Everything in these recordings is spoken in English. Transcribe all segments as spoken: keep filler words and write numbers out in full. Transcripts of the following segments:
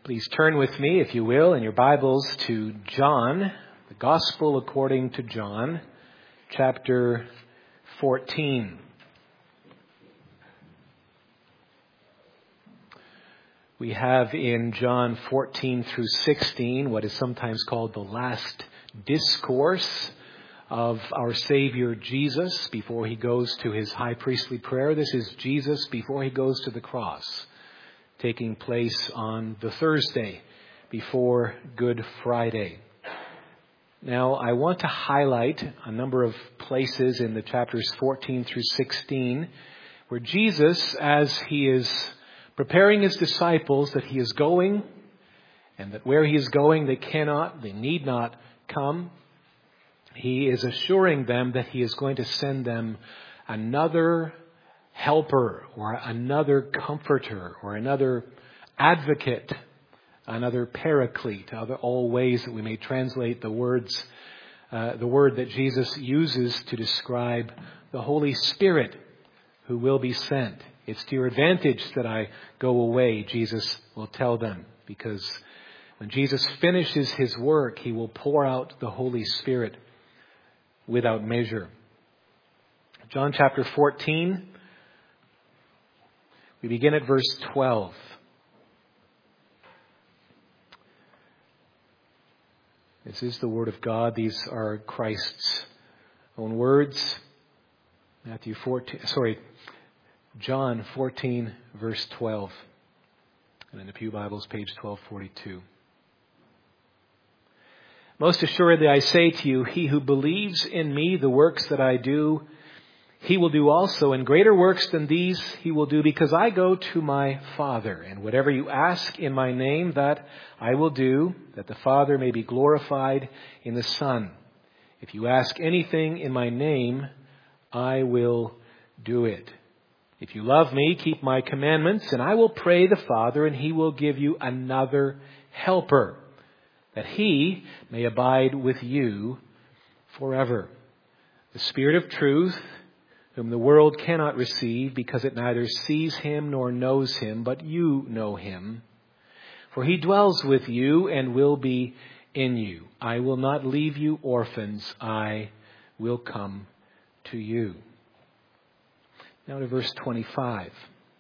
Please turn with me, if you will, in your Bibles to John, the Gospel according to John, chapter fourteen. We have in John fourteen through sixteen what is sometimes called the last discourse of our Savior Jesus before he goes to his high priestly prayer. This is Jesus before he goes to the cross, taking place on the Thursday before Good Friday. Now, I want to highlight a number of places in the chapters fourteen through sixteen where Jesus, as he is preparing his disciples, that he is going, and that where he is going they cannot, they need not come. He is assuring them that he is going to send them another helper or another comforter or another advocate, another paraclete, other all ways that we may translate the words, uh, the word that Jesus uses to describe the Holy Spirit who will be sent. It's to your advantage that I go away, Jesus will tell them, because when Jesus finishes his work, he will pour out the Holy Spirit without measure. John chapter fourteen. We begin at verse twelve. This is the Word of God. These are Christ's own words. Matthew fourteen, sorry, John fourteen, verse twelve. And in the Pew Bibles, page twelve forty-two. Most assuredly I say to you, he who believes in me, the works that I do, he will do also, and greater works than these he will do, because I go to my Father. And whatever you ask in my name, that I will do, that the Father may be glorified in the Son. If you ask anything in my name, I will do it. If you love me, keep my commandments, and I will pray the Father, and he will give you another helper, that he may abide with you forever. The Spirit of truth, whom the world cannot receive, because it neither sees him nor knows him, but you know him. For he dwells with you and will be in you. I will not leave you orphans. I will come to you. Now to verse twenty-five.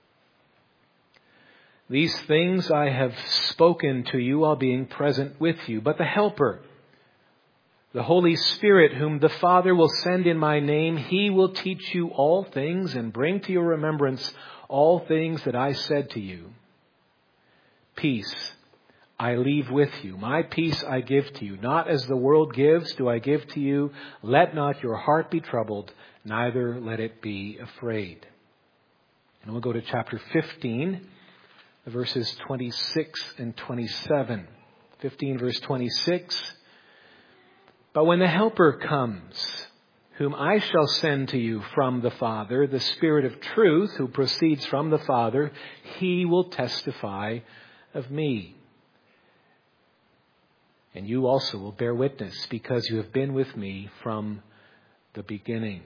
These things I have spoken to you while being present with you, but the Helper, the Holy Spirit, whom the Father will send in my name, he will teach you all things and bring to your remembrance all things that I said to you. Peace I leave with you. My peace I give to you. Not as the world gives do I give to you. Let not your heart be troubled, neither let it be afraid. And we'll go to chapter fifteen, verses twenty-six and twenty-seven. fifteen verse twenty-six. But when the Helper comes, whom I shall send to you from the Father, the Spirit of truth, who proceeds from the Father, he will testify of me. And you also will bear witness, because you have been with me from the beginning.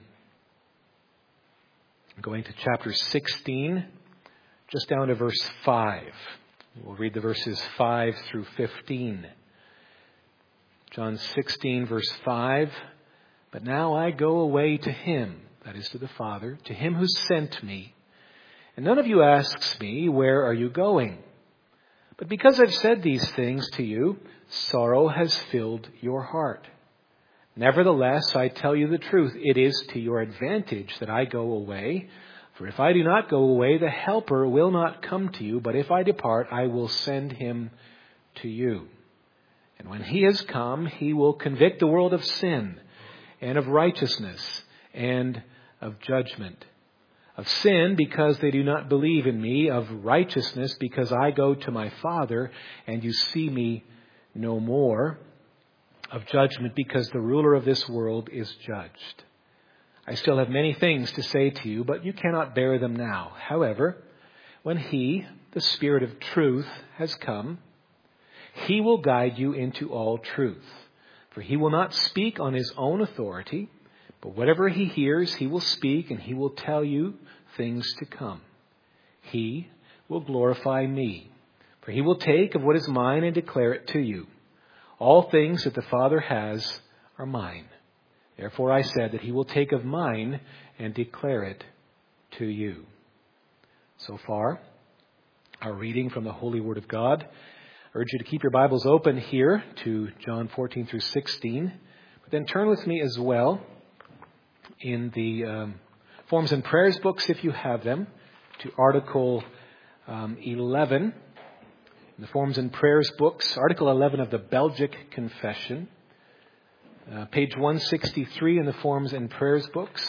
Going to chapter sixteen, just down to verse five. We'll read the verses five through fifteen. John sixteen, verse five. But now I go away to him, that is to the Father, to him who sent me. And none of you asks me, where are you going? But because I've said these things to you, sorrow has filled your heart. Nevertheless, I tell you the truth. It is to your advantage that I go away. For if I do not go away, the Helper will not come to you. But if I depart, I will send him to you. And when he has come, he will convict the world of sin and of righteousness and of judgment. Of sin, because they do not believe in me. Of righteousness, because I go to my Father and you see me no more. Of judgment, because the ruler of this world is judged. I still have many things to say to you, but you cannot bear them now. However, when he, the Spirit of truth, has come, he will guide you into all truth. For he will not speak on his own authority, but whatever he hears, he will speak, and he will tell you things to come. He will glorify me, For he will take of what is mine and declare it to you. All things that the Father has are mine. Therefore I said that he will take of mine and declare it to you. So far, our reading from the Holy Word of God. I urge you to keep your Bibles open here to John fourteen through sixteen. But then turn with me as well in the um, Forms and Prayers books, if you have them, to Article um, eleven. In the Forms and Prayers books, Article eleven of the Belgic Confession, uh, page one sixty-three in the Forms and Prayers books,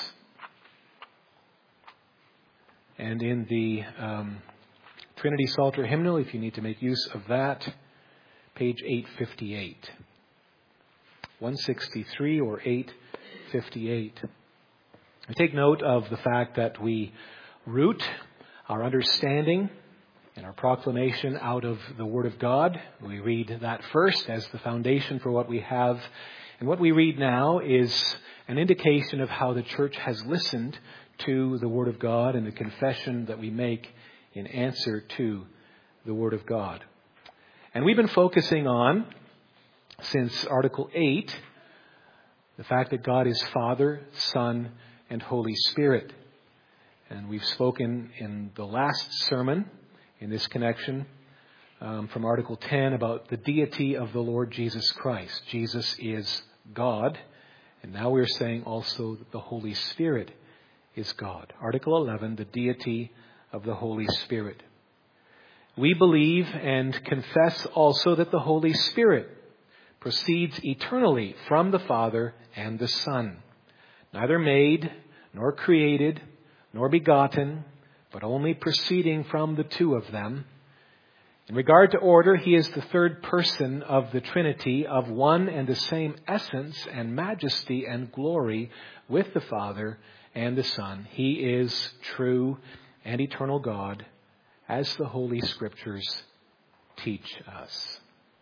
and in the um, Trinity Psalter Hymnal, if you need to make use of that, page eight fifty-eight. one sixty-three or eight fifty-eight. I take note of the fact that we root our understanding and our proclamation out of the Word of God. We read that first as the foundation for what we have. And what we read now is an indication of how the church has listened to the Word of God and the confession that we make in answer to the Word of God. And we've been focusing on, since Article eight, the fact that God is Father, Son, and Holy Spirit. And we've spoken in the last sermon in this connection um, from Article ten about the deity of the Lord Jesus Christ. Jesus is God. And now we're saying also that the Holy Spirit is God. Article eleven, the deity of the Holy Spirit. We believe and confess also that the Holy Spirit proceeds eternally from the Father and the Son, neither made nor created nor begotten, but only proceeding from the two of them. In regard to order, he is the third person of the Trinity, of one and the same essence and majesty and glory with the Father and the Son. He is true and eternal God, as the Holy Scriptures teach us.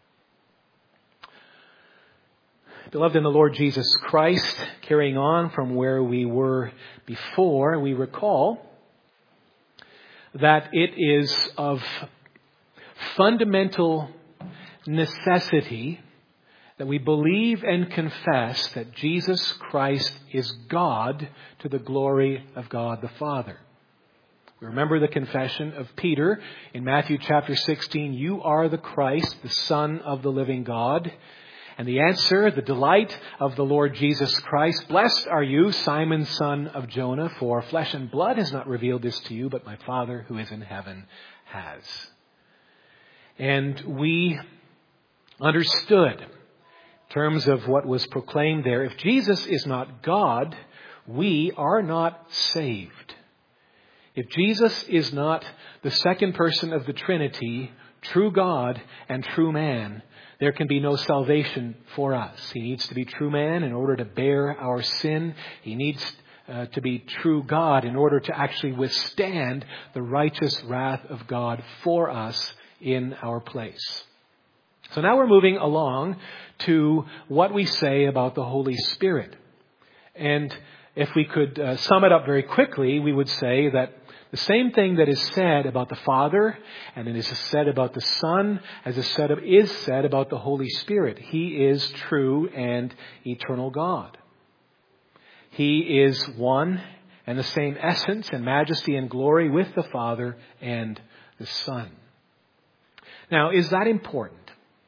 Beloved in the Lord Jesus Christ, carrying on from where we were before, we recall that it is of fundamental necessity that we believe and confess that Jesus Christ is God to the glory of God the Father. We remember the confession of Peter in Matthew chapter sixteen, "You are the Christ, the Son of the living God." And the answer, the delight of the Lord Jesus Christ, "Blessed are you, Simon, son of Jonah, for flesh and blood has not revealed this to you, but my Father who is in heaven has." And we understood in terms of what was proclaimed there, if Jesus is not God, we are not saved. If Jesus is not the second person of the Trinity, true God and true man, there can be no salvation for us. He needs to be true man in order to bear our sin. He needs uh, to be true God in order to actually withstand the righteous wrath of God for us in our place. So now we're moving along to what we say about the Holy Spirit. And if we could uh, sum it up very quickly, we would say that the same thing that is said about the Father and it is said about the Son as is said, is said about the Holy Spirit. He is true and eternal God. He is one and the same essence and majesty and glory with the Father and the Son. Now, is that important?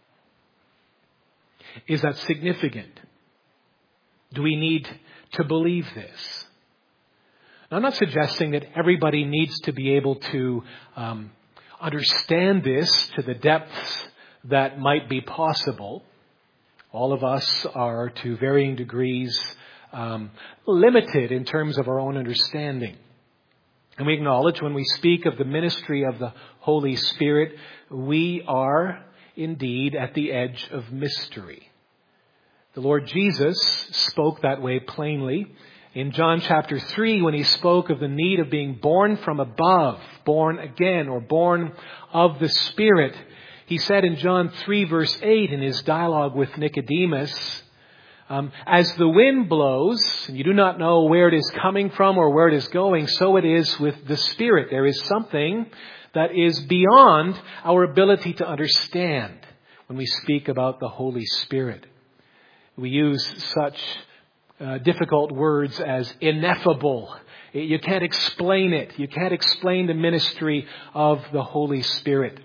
Is that significant? Do we need to believe this? Now, I'm not suggesting that everybody needs to be able to um, understand this to the depths that might be possible. All of us are, to varying degrees, um, limited in terms of our own understanding. And we acknowledge when we speak of the ministry of the Holy Spirit, we are indeed at the edge of mystery. The Lord Jesus spoke that way plainly in John chapter three when he spoke of the need of being born from above, born again, or born of the Spirit. He said in John three verse eight in his dialogue with Nicodemus, um, as the wind blows, and you do not know where it is coming from or where it is going, so it is with the Spirit. There is something that is beyond our ability to understand when we speak about the Holy Spirit. We use such uh, difficult words as ineffable. You can't explain it. You can't explain the ministry of the Holy Spirit.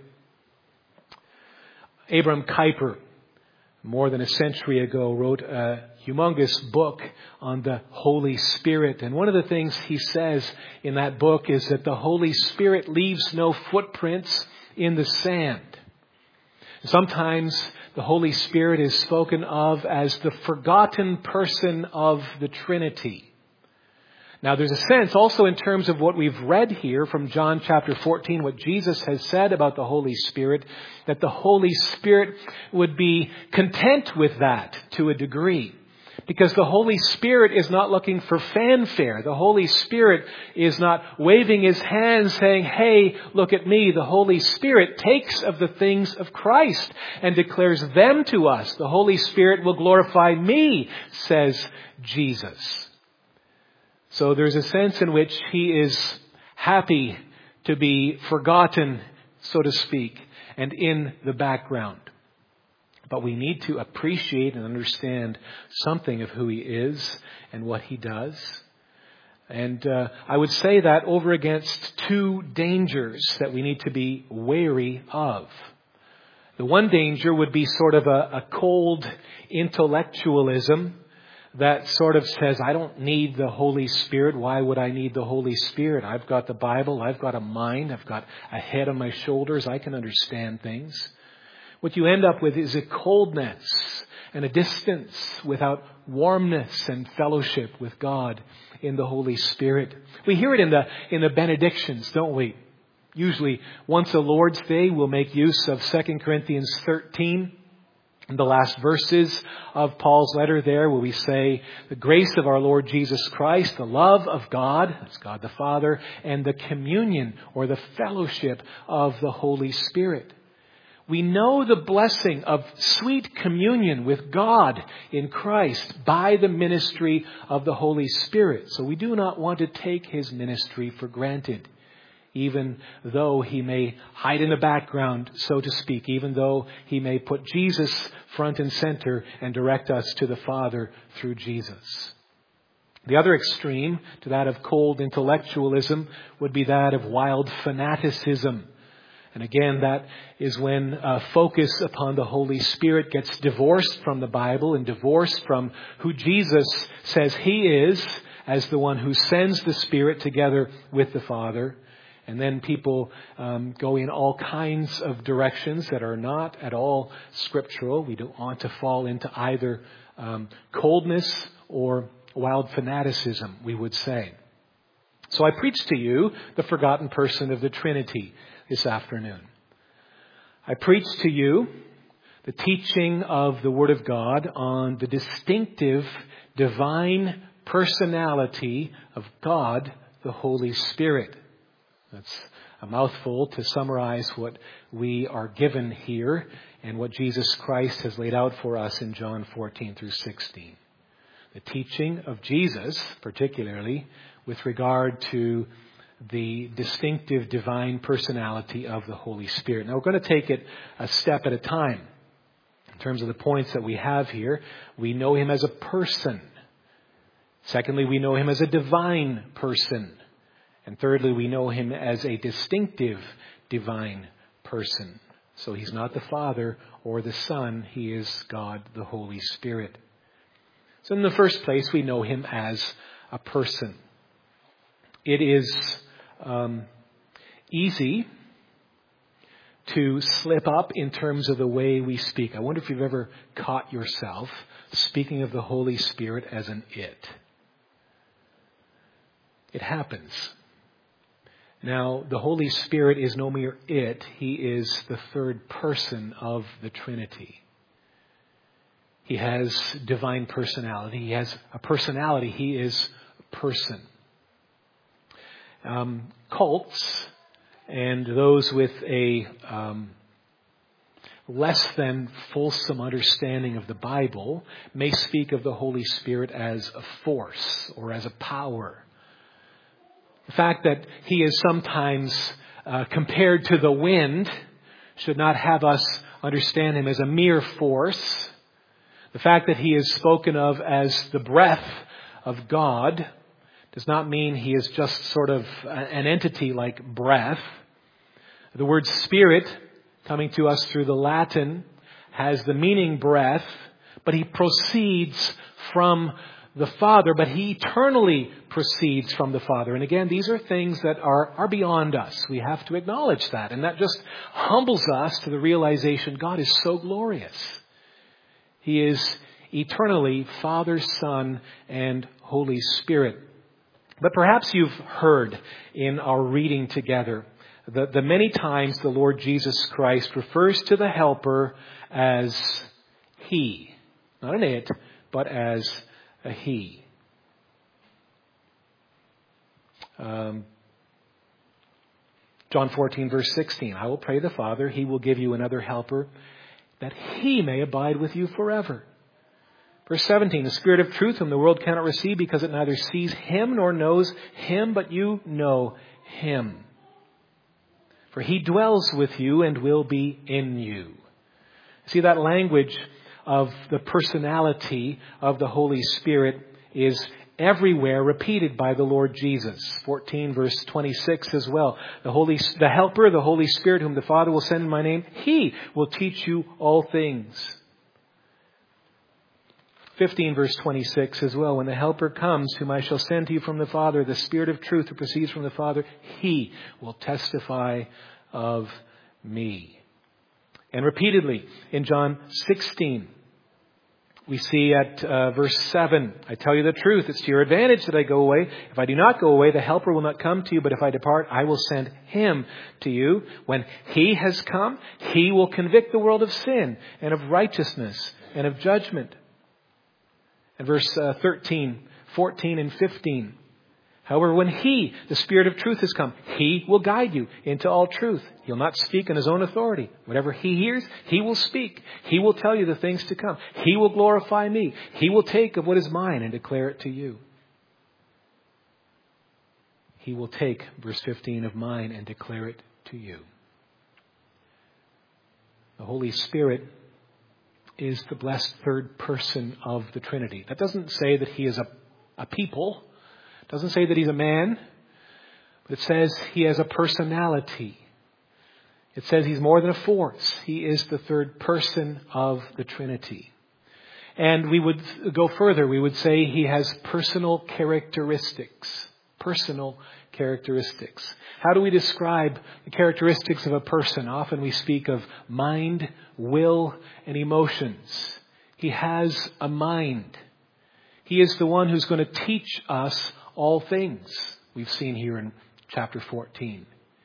Abram Kuyper, more than a century ago, wrote a humongous book on the Holy Spirit. And one of the things he says in that book is that the Holy Spirit leaves no footprints in the sand. Sometimes the Holy Spirit is spoken of as the forgotten person of the Trinity. Now, there's a sense also in terms of what we've read here from John chapter fourteen, what Jesus has said about the Holy Spirit, that the Holy Spirit would be content with that to a degree. Because the Holy Spirit is not looking for fanfare. The Holy Spirit is not waving His hands saying, hey, look at me. The Holy Spirit takes of the things of Christ and declares them to us. The Holy Spirit will glorify me, says Jesus. So there's a sense in which He is happy to be forgotten, so to speak, and in the background. But we need to appreciate and understand something of who He is and what He does. And uh, I would say that over against two dangers that we need to be wary of. The one danger would be sort of a, a cold intellectualism that sort of says, I don't need the Holy Spirit. Why would I need the Holy Spirit? I've got the Bible. I've got a mind. I've got a head on my shoulders. I can understand things. What you end up with is a coldness and a distance without warmness and fellowship with God in the Holy Spirit. We hear it in the in the benedictions, don't we? Usually once a Lord's Day, we'll make use of Second Corinthians thirteen. In the last verses of Paul's letter there, where we say, the grace of our Lord Jesus Christ, the love of God, that's God the Father, and the communion or the fellowship of the Holy Spirit. We know the blessing of sweet communion with God in Christ by the ministry of the Holy Spirit. So we do not want to take His ministry for granted, even though He may hide in the background, so to speak, even though He may put Jesus front and center and direct us to the Father through Jesus. The other extreme to that of cold intellectualism would be that of wild fanaticism. And again, that is when uh, focus upon the Holy Spirit gets divorced from the Bible and divorced from who Jesus says He is as the one who sends the Spirit together with the Father. And then people um, go in all kinds of directions that are not at all scriptural. We don't want to fall into either um, coldness or wild fanaticism, we would say. So I preach to you the forgotten person of the Trinity this afternoon. I preach to you the teaching of the Word of God on the distinctive divine personality of God, the Holy Spirit. That's a mouthful to summarize what we are given here and what Jesus Christ has laid out for us in John fourteen through sixteen. The teaching of Jesus, particularly with regard to the distinctive divine personality of the Holy Spirit. Now we're going to take it a step at a time. In terms of the points that we have here, we know Him as a person. Secondly, we know Him as a divine person. And thirdly, we know Him as a distinctive divine person. So He's not the Father or the Son. He is God, the Holy Spirit. So in the first place, we know Him as a person. It is um, easy to slip up in terms of the way we speak. I wonder if you've ever caught yourself speaking of the Holy Spirit as an it. It happens. Now, the Holy Spirit is no mere it. He is the third person of the Trinity. He has divine personality. He has a personality. He is a person. Um, cults and those with a um, less than fulsome understanding of the Bible may speak of the Holy Spirit as a force or as a power. The fact that He is sometimes uh, compared to the wind should not have us understand him as a mere force. The fact that he is spoken of as the breath of God does not mean he is just sort of an entity like breath. The word spirit, coming to us through the Latin, has the meaning breath, but he proceeds from the Father, but he eternally proceeds from the Father. And again, these are things that are, are beyond us. We have to acknowledge that. And that just humbles us to the realization God is so glorious. He is eternally Father, Son, and Holy Spirit. But perhaps you've heard in our reading together the, the many times the Lord Jesus Christ refers to the Helper as He. Not an it, but as a He. Um, John fourteen, verse sixteen. I will pray the Father, He will give you another helper, that He may abide with you forever. Verse seventeen. The Spirit of truth whom the world cannot receive because it neither sees Him nor knows Him, but you know Him. For He dwells with you and will be in you. See, that language of the personality of the Holy Spirit is everywhere repeated by the Lord Jesus. fourteen verse twenty-six as well. The Holy, the Helper, the Holy Spirit, whom the Father will send in my name, He will teach you all things. fifteen verse twenty-six as well. When the Helper comes, whom I shall send to you from the Father, the Spirit of truth who proceeds from the Father, He will testify of me. And repeatedly in John sixteen, we see at uh, verse seven, I tell you the truth, it's to your advantage that I go away. If I do not go away, the Helper will not come to you, but if I depart, I will send Him to you. When He has come, He will convict the world of sin and of righteousness and of judgment. And verse uh, thirteen, fourteen, and fifteen. However, when He, the Spirit of truth, has come, He will guide you into all truth. He'll not speak on His own authority. Whatever He hears, He will speak. He will tell you the things to come. He will glorify me. He will take of what is mine and declare it to you. He will take, verse fifteen, of mine and declare it to you. The Holy Spirit is the blessed third person of the Trinity. That doesn't say that He is a, a people. It doesn't say that He's a man. But it says He has a personality. It says He's more than a force. He is the third person of the Trinity. And we would go further. We would say He has personal characteristics. Personal characteristics. How do we describe the characteristics of a person? Often we speak of mind, will, and emotions. He has a mind. He is the one who's going to teach us all things. We've seen here in chapter fourteen.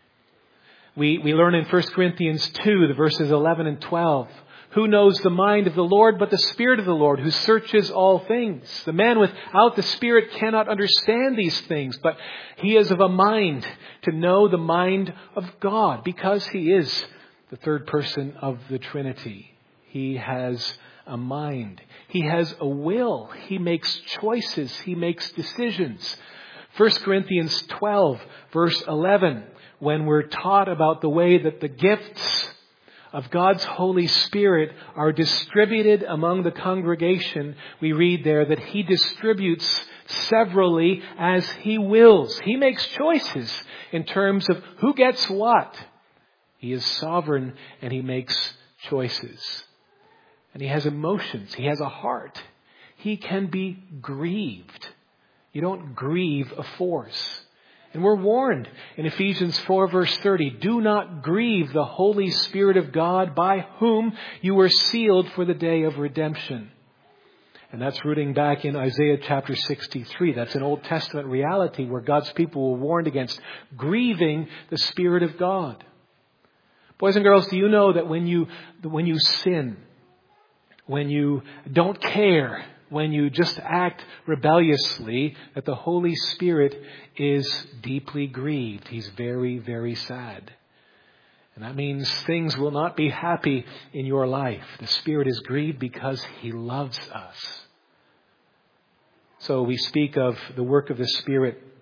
We, we learn in First Corinthians two, the verses eleven and twelve. Who knows the mind of the Lord but the Spirit of the Lord, who searches all things? The man without the Spirit cannot understand these things, but he is of a mind to know the mind of God, because He is the third person of the Trinity. He has a mind. He has a will. He makes choices. He makes decisions. First Corinthians twelve, verse eleven, when we're taught about the way that the gifts of God's Holy Spirit are distributed among the congregation, we read there that He distributes severally as He wills. He makes choices in terms of who gets what. He is sovereign and He makes choices. And He has emotions. He has a heart. He can be grieved. You don't grieve a force. And we're warned in Ephesians four verse thirty, do not grieve the Holy Spirit of God, by whom you were sealed for the day of redemption. And that's rooting back in Isaiah chapter sixty-three. That's an Old Testament reality where God's people were warned against grieving the Spirit of God. Boys and girls, do you know that when you, when you sin, when you don't care, when you just act rebelliously, that the Holy Spirit is deeply grieved. He's very, very sad. And that means things will not be happy in your life. The Spirit is grieved because He loves us. So we speak of the work of the Spirit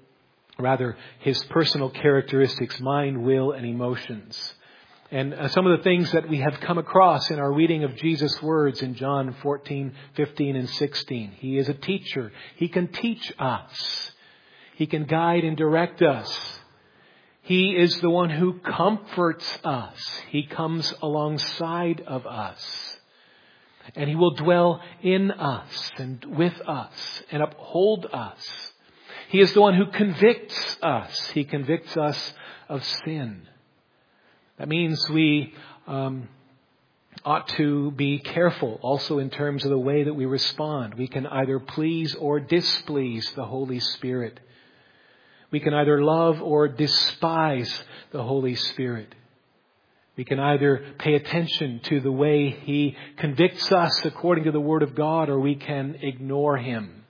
Rather, His personal characteristics, mind, will, and emotions. And uh, some of the things that we have come across in our reading of Jesus' words in John fourteen, fifteen, and sixteen. He is a teacher. He can teach us. He can guide and direct us. He is the one who comforts us. He comes alongside of us. And He will dwell in us and with us and uphold us. He is the one who convicts us. He convicts us of sin. That means we um, ought to be careful also in terms of the way that we respond. We can either please or displease the Holy Spirit. We can either love or despise the Holy Spirit. We can either pay attention to the way He convicts us according to the Word of God, or we can ignore Him.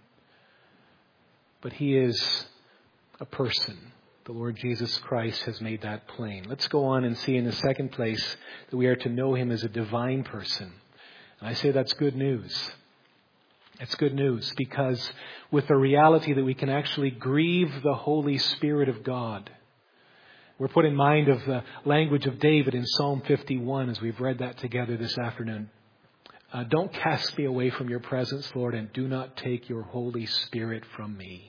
But He is a person. The Lord Jesus Christ has made that plain. Let's go on and see in the second place that we are to know Him as a divine person. And I say that's good news. It's good news because with the reality that we can actually grieve the Holy Spirit of God. We're put in mind of the language of David in Psalm fifty-one as we've read that together this afternoon. Uh, Don't cast me away from your presence, Lord, and do not take your Holy Spirit from me.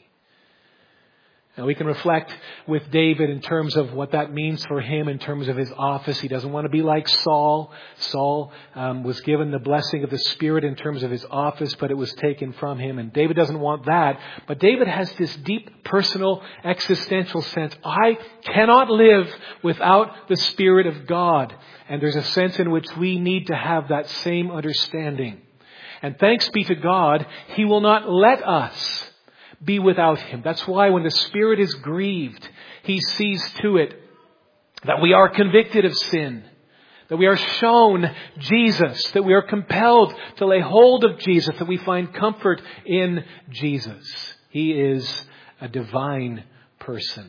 Now we can reflect with David in terms of what that means for him in terms of his office. He doesn't want to be like Saul. Saul um, was given the blessing of the Spirit in terms of his office, but it was taken from him. And David doesn't want that. But David has this deep personal existential sense. I cannot live without the Spirit of God. And there's a sense in which we need to have that same understanding. And thanks be to God, He will not let us be without Him. That's why when the Spirit is grieved, He sees to it that we are convicted of sin, that we are shown Jesus, that we are compelled to lay hold of Jesus, that we find comfort in Jesus. He is a divine person.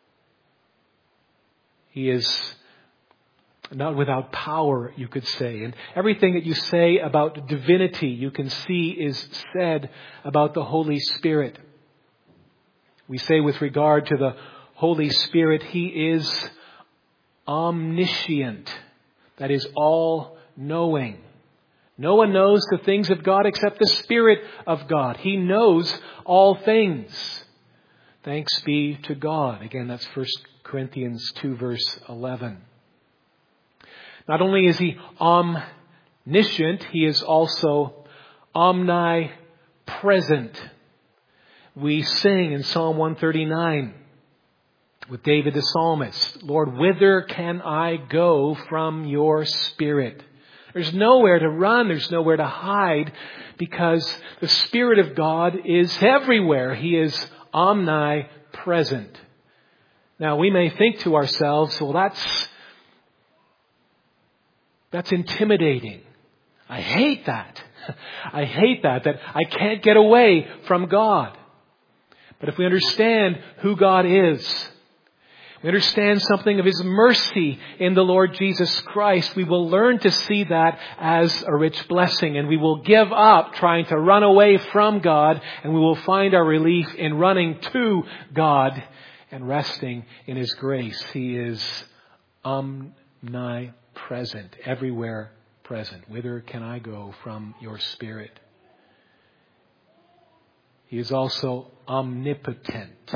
He is not without power, you could say. And everything that you say about divinity, you can see is said about the Holy Spirit. We say with regard to the Holy Spirit, He is omniscient. That is all-knowing. No one knows the things of God except the Spirit of God. He knows all things. Thanks be to God. Again, that's First Corinthians two, verse eleven. Not only is He omniscient, He is also omnipresent. We sing in Psalm one thirty-nine with David the psalmist, Lord, whither can I go from your Spirit? There's nowhere to run. There's nowhere to hide because the Spirit of God is everywhere. He is omnipresent. Now, we may think to ourselves, well, that's, that's intimidating. I hate that. I hate that, that I can't get away from God. But if we understand who God is, we understand something of His mercy in the Lord Jesus Christ, we will learn to see that as a rich blessing. And we will give up trying to run away from God, and we will find our relief in running to God and resting in His grace. He is omnipresent, everywhere present. Whither can I go from your Spirit? He is also omnipotent.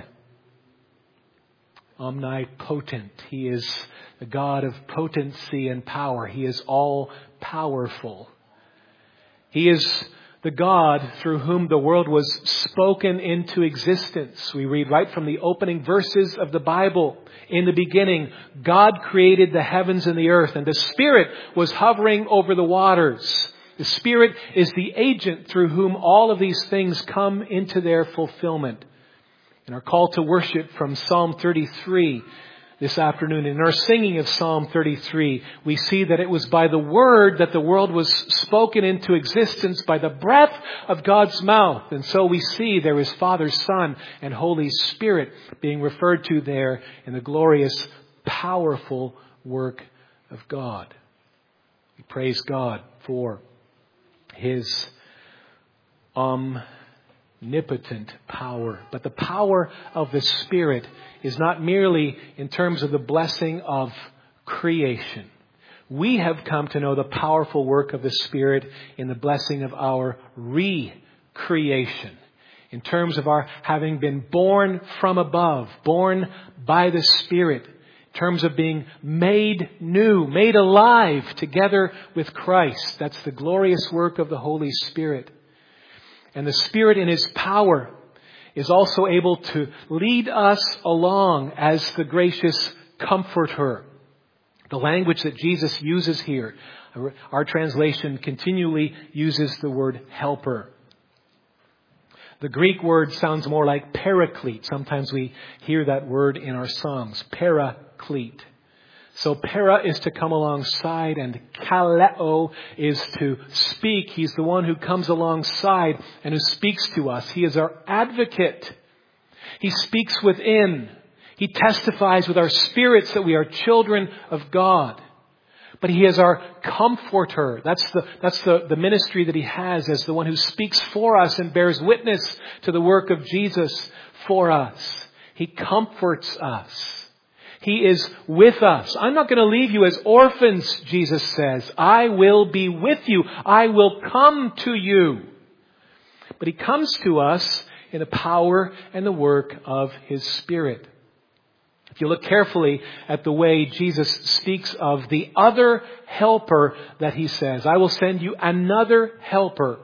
Omnipotent. He is the God of potency and power. He is all powerful. He is the God through whom the world was spoken into existence. We read right from the opening verses of the Bible. In the beginning, God created the heavens and the earth, and the Spirit was hovering over the waters. The Spirit is the agent through whom all of these things come into their fulfillment. In our call to worship from Psalm thirty-three this afternoon, in our singing of Psalm thirty-three, we see that it was by the Word that the world was spoken into existence, by the breath of God's mouth. And so we see there is Father, Son, and Holy Spirit being referred to there in the glorious, powerful work of God. We praise God for His omniscience, omnipotent power. But the power of the Spirit is not merely in terms of the blessing of creation. We have come to know the powerful work of the Spirit in the blessing of our recreation. In terms of our having been born from above, born by the Spirit. In terms of being made new, made alive together with Christ. That's the glorious work of the Holy Spirit. And the Spirit in His power is also able to lead us along as the gracious Comforter. The language that Jesus uses here, our translation continually uses the word helper. The Greek word sounds more like paraclete. Sometimes we hear that word in our songs, paraclete. So para is to come alongside and kaleo is to speak. He's the one who comes alongside and who speaks to us. He is our advocate. He speaks within. He testifies with our spirits that we are children of God. But He is our comforter. That's the, that's the, the ministry that He has as the one who speaks for us and bears witness to the work of Jesus for us. He comforts us. He is with us. I'm not going to leave you as orphans, Jesus says. I will be with you. I will come to you. But He comes to us in the power and the work of His Spirit. If you look carefully at the way Jesus speaks of the other helper that He says, I will send you another helper.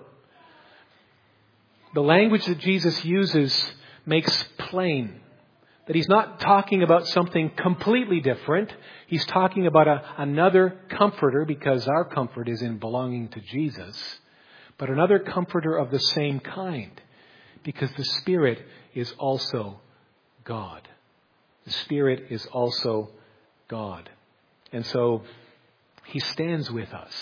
The language that Jesus uses makes plain that He's not talking about something completely different. He's talking about a, another comforter, because our comfort is in belonging to Jesus, but another comforter of the same kind, because the Spirit is also God. The Spirit is also God. And so He stands with us.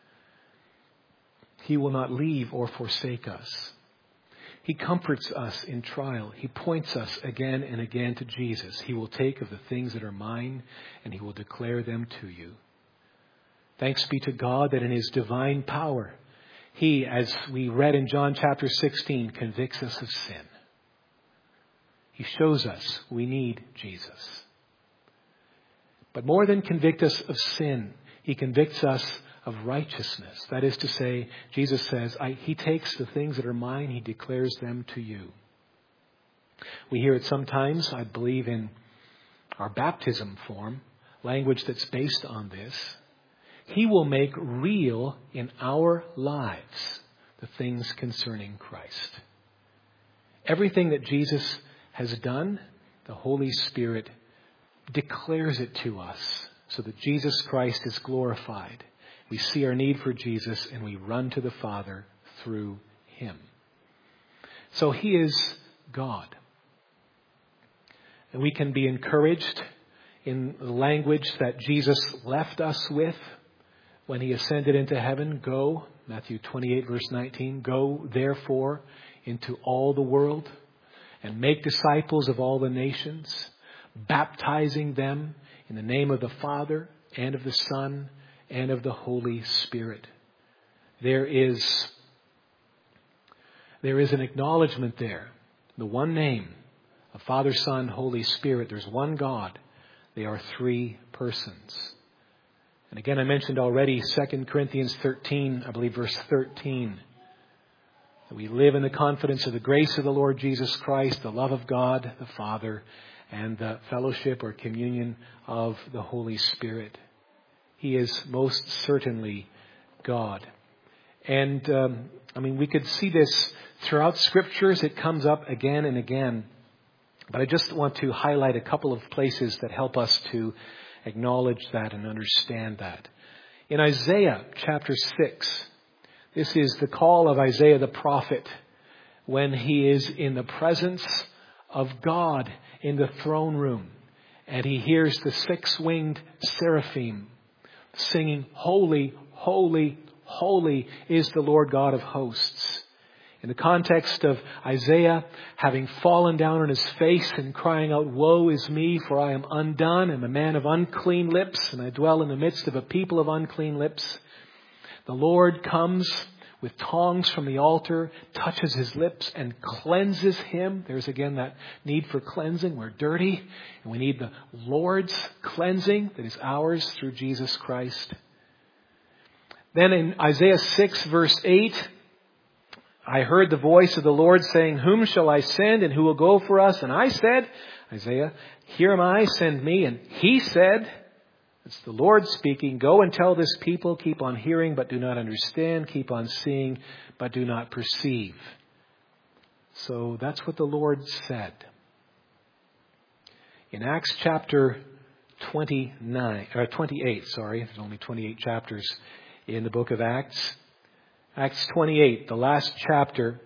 He will not leave or forsake us. He comforts us in trial. He points us again and again to Jesus. He will take of the things that are mine and He will declare them to you. Thanks be to God that in His divine power, He, as we read in John chapter sixteen, convicts us of sin. He shows us we need Jesus. But more than convict us of sin, He convicts us of righteousness. That is to say, Jesus says, I, He takes the things that are mine, He declares them to you. We hear it sometimes, I believe, in our baptism form, language that's based on this. He will make real in our lives the things concerning Christ. Everything that Jesus has done, the Holy Spirit declares it to us so that Jesus Christ is glorified. We see our need for Jesus and we run to the Father through Him. So He is God. And we can be encouraged in the language that Jesus left us with when He ascended into heaven. Go, Matthew twenty-eight verse nineteen, go therefore into all the world and make disciples of all the nations, baptizing them in the name of the Father and of the Son and of the Holy Spirit. There is, there is an acknowledgement there. The one name of Father, Son, Holy Spirit. There's one God. They are three persons. And again, I mentioned already Second Corinthians thirteen, I believe verse thirteen. We live in the confidence of the grace of the Lord Jesus Christ, the love of God, the Father, and the fellowship or communion of the Holy Spirit. He is most certainly God. And, um, I mean, we could see this throughout Scriptures. It comes up again and again. But I just want to highlight a couple of places that help us to acknowledge that and understand that. In Isaiah chapter six, this is the call of Isaiah the prophet when he is in the presence of God in the throne room. And he hears the six-winged seraphim singing, Holy, holy, holy is the Lord God of hosts. In the context of Isaiah having fallen down on his face and crying out, woe is me, for I am undone. I'm a man of unclean lips, and I dwell in the midst of a people of unclean lips. The Lord comes with tongs from the altar, touches his lips and cleanses him. There's again that need for cleansing. We're dirty and we need the Lord's cleansing that is ours through Jesus Christ. Then in Isaiah six verse eight, I heard the voice of the Lord saying, whom shall I send and who will go for us? And I said, Isaiah, here am I, send me. And he said, it's the Lord speaking, go and tell this people, keep on hearing but do not understand, keep on seeing but do not perceive. So that's what the Lord said. In Acts chapter twenty-nine, or twenty-eight, sorry, there's only twenty-eight chapters in the book of Acts. Acts twenty-eight, the last chapter.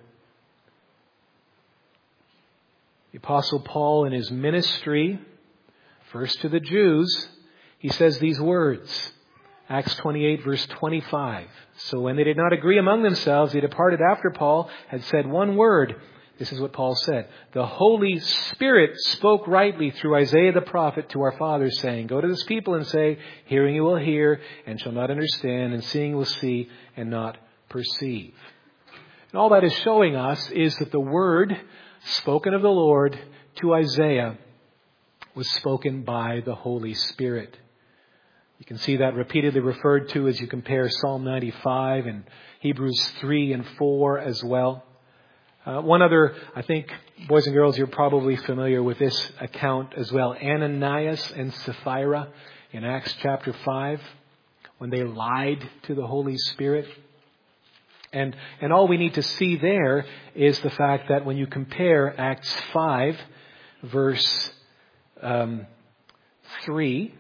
The Apostle Paul in his ministry, first to the Jews, he says these words. Acts twenty-eight verse twenty-five. So when they did not agree among themselves, they departed after Paul had said one word. This is what Paul said. The Holy Spirit spoke rightly through Isaiah the prophet to our fathers, saying, go to this people and say, hearing you will hear and shall not understand, and seeing will see and not perceive. And all that is showing us is that the word spoken of the Lord to Isaiah was spoken by the Holy Spirit. You can see that repeatedly referred to as you compare Psalm ninety-five and Hebrews three and four as well. Uh, one other, I think, boys and girls, you're probably familiar with this account as well. Ananias and Sapphira in Acts chapter five, when they lied to the Holy Spirit. And, and all we need to see there is the fact that when you compare Acts five, verse um, three,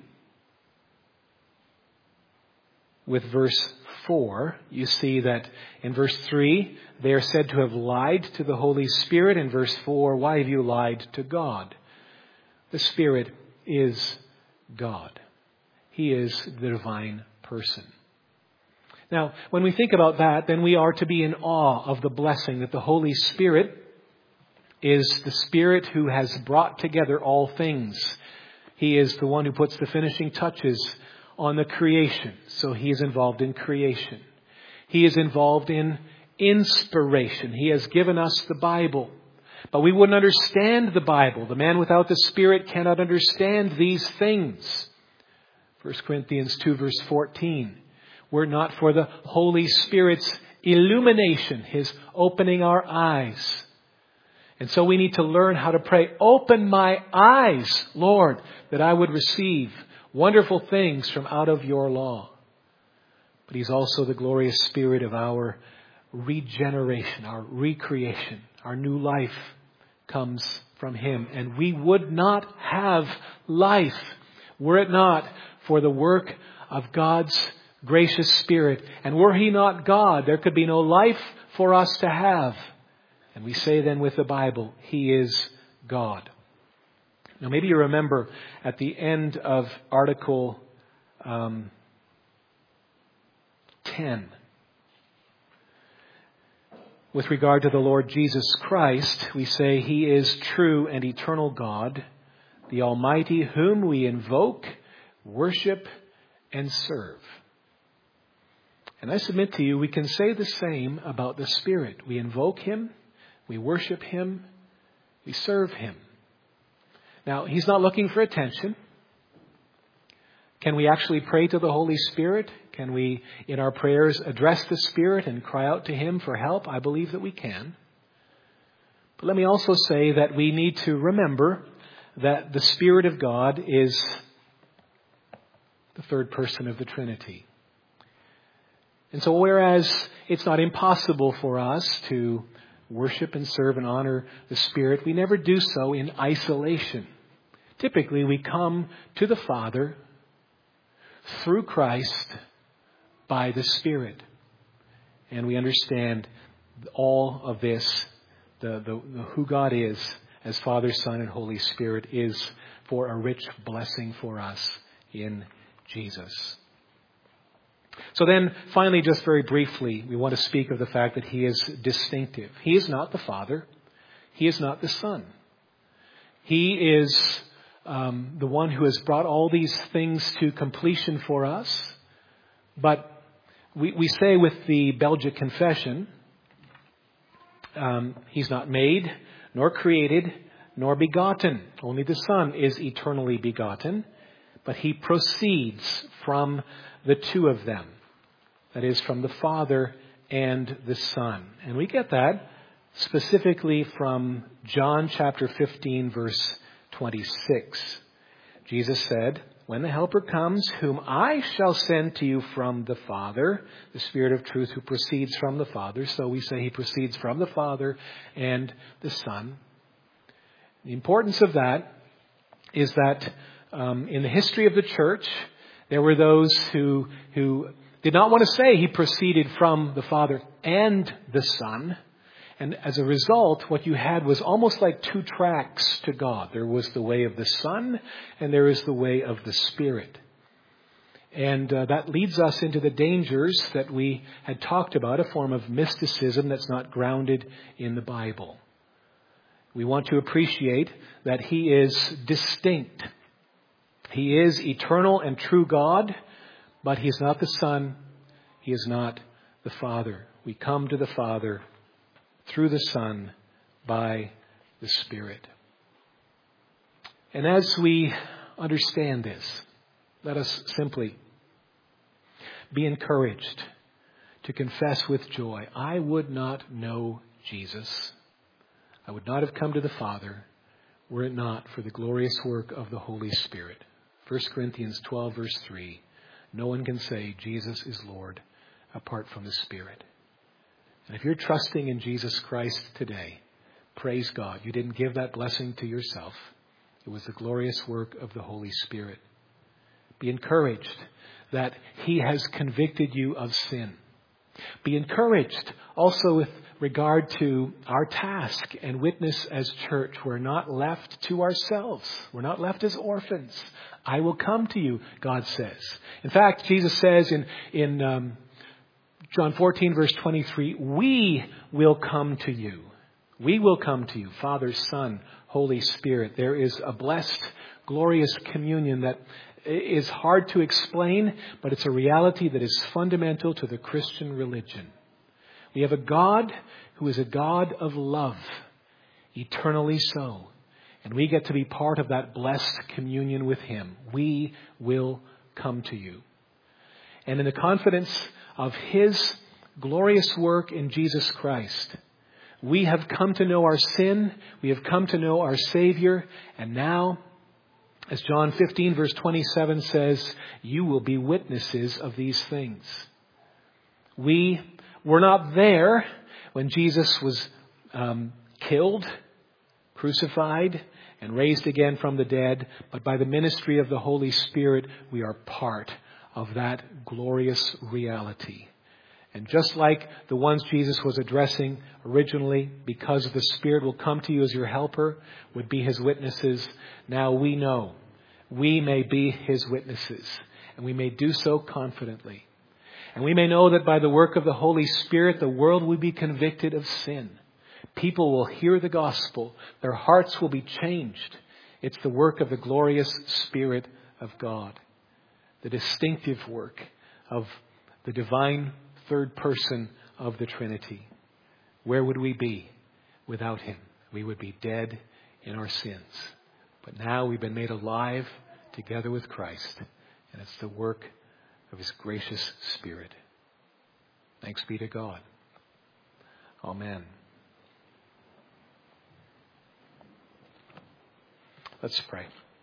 with verse four, you see that in verse three, they are said to have lied to the Holy Spirit. In verse four, why have you lied to God? The Spirit is God. He is the divine person. Now, when we think about that, then we are to be in awe of the blessing that the Holy Spirit is the Spirit who has brought together all things. He is the one who puts the finishing touches on the creation. So he is involved in creation. He is involved in inspiration. He has given us the Bible. But we wouldn't understand the Bible. The man without the Spirit cannot understand these things. First Corinthians two verse fourteen. Were it not for the Holy Spirit's illumination, His opening our eyes. And so we need to learn how to pray, open my eyes, Lord, that I would receive wonderful things from out of your law. But He's also the glorious Spirit of our regeneration, our recreation. Our new life comes from Him. And we would not have life were it not for the work of God's gracious Spirit. And were He not God, there could be no life for us to have. And we say then with the Bible, He is God. Now maybe you remember at the end of Article um, ten, with regard to the Lord Jesus Christ, we say He is true and eternal God, the Almighty, whom we invoke, worship, and serve. And I submit to you, we can say the same about the Spirit. We invoke Him, we worship Him, we serve Him. Now, He's not looking for attention. Can we actually pray to the Holy Spirit? Can we, in our prayers, address the Spirit and cry out to Him for help? I believe that we can. But let me also say that we need to remember that the Spirit of God is the third person of the Trinity. And so whereas it's not impossible for us to worship and serve and honor the Spirit, we never do so in isolation. Typically, we come to the Father through Christ by the Spirit. And we understand all of this, the, the, the who God is as Father, Son, and Holy Spirit is for a rich blessing for us in Jesus. So then, finally, just very briefly, we want to speak of the fact that He is distinctive. He is not the Father. He is not the Son. He is um, the one who has brought all these things to completion for us. But we, we say with the Belgic Confession, um, He's not made, nor created, nor begotten. Only the Son is eternally begotten, but He proceeds from the two of them. That is, from the Father and the Son. And we get that specifically from John chapter fifteen, verse twenty-six. Jesus said, "When the Helper comes, whom I shall send to you from the Father," the Spirit of truth who proceeds from the Father. So we say He proceeds from the Father and the Son. The importance of that is that um, in the history of the church, there were those who who did not want to say He proceeded from the Father and the Son. And as a result, what you had was almost like two tracks to God. There was the way of the Son, and there is the way of the Spirit. And uh, that leads us into the dangers that we had talked about, a form of mysticism that's not grounded in the Bible. We want to appreciate that He is distinct. He is eternal and true God, but He is not the Son. He is not the Father. We come to the Father through the Son by the Spirit. And as we understand this, let us simply be encouraged to confess with joy, I would not know Jesus. I would not have come to the Father were it not for the glorious work of the Holy Spirit. First Corinthians twelve, verse three. No one can say Jesus is Lord apart from the Spirit. And if you're trusting in Jesus Christ today, praise God. You didn't give that blessing to yourself. It was the glorious work of the Holy Spirit. Be encouraged that He has convicted you of sin. Be encouraged also with regard to our task and witness as church. We're not left to ourselves. We're not left as orphans. I will come to you, God says. In fact, Jesus says in, in um, John fourteen, verse twenty-three, we will come to you. We will come to you, Father, Son, Holy Spirit. There is a blessed, glorious communion that is hard to explain, but it's a reality that is fundamental to the Christian religion. We have a God who is a God of love, eternally so. And we get to be part of that blessed communion with Him. We will come to you. And in the confidence of His glorious work in Jesus Christ, we have come to know our sin. We have come to know our Savior. And now, as John fifteen, verse twenty-seven says, you will be witnesses of these things. We were not there when Jesus was um, killed, crucified, and raised again from the dead. But by the ministry of the Holy Spirit, we are part of that glorious reality. And just like the ones Jesus was addressing originally, because the Spirit will come to you as your helper, would be His witnesses, now we know we may be His witnesses. And we may do so confidently. And we may know that by the work of the Holy Spirit, the world will be convicted of sin. People will hear the gospel. Their hearts will be changed. It's the work of the glorious Spirit of God. The distinctive work of the divine third person of the Trinity. Where would we be without Him? We would be dead in our sins. But now we've been made alive together with Christ. And it's the work of His gracious Spirit. Thanks be to God. Amen. Let's pray.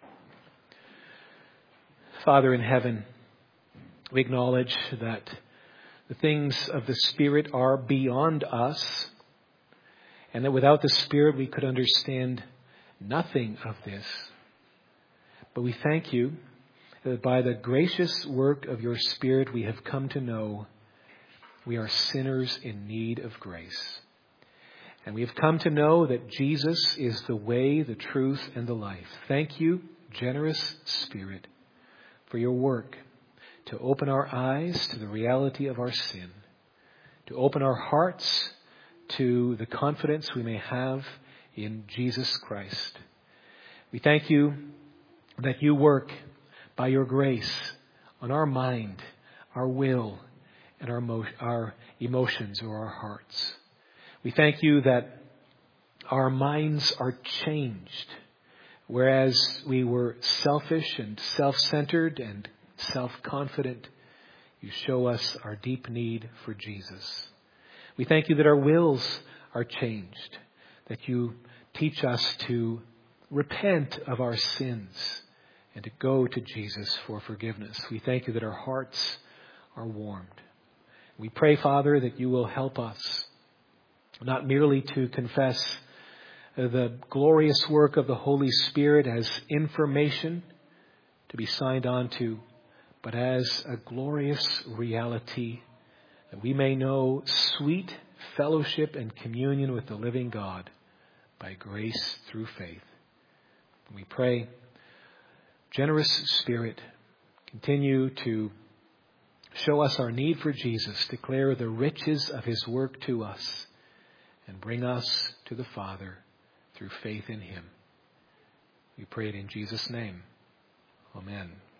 Father in heaven, we acknowledge that the things of the Spirit are beyond us, and that without the Spirit we could understand nothing of this. But we thank you that by the gracious work of your Spirit we have come to know we are sinners in need of grace. And we have come to know that Jesus is the way, the truth, and the life. Thank you, generous Spirit, for your work to open our eyes to the reality of our sin, to open our hearts to the confidence we may have in Jesus Christ. We thank you that you work by your grace on our mind, our will, and our, emo- our emotions or our hearts. We thank you that our minds are changed. Whereas we were selfish and self-centered and self-confident, you show us our deep need for Jesus. We thank you that our wills are changed, that you teach us to repent of our sins and to go to Jesus for forgiveness. We thank you that our hearts are warmed. We pray, Father, that you will help us not merely to confess the glorious work of the Holy Spirit as information to be signed on to, but as a glorious reality that we may know sweet fellowship and communion with the living God by grace through faith. We pray, generous Spirit, continue to show us our need for Jesus, declare the riches of his work to us, and bring us to the Father through faith in him. We pray it in Jesus' name. Amen.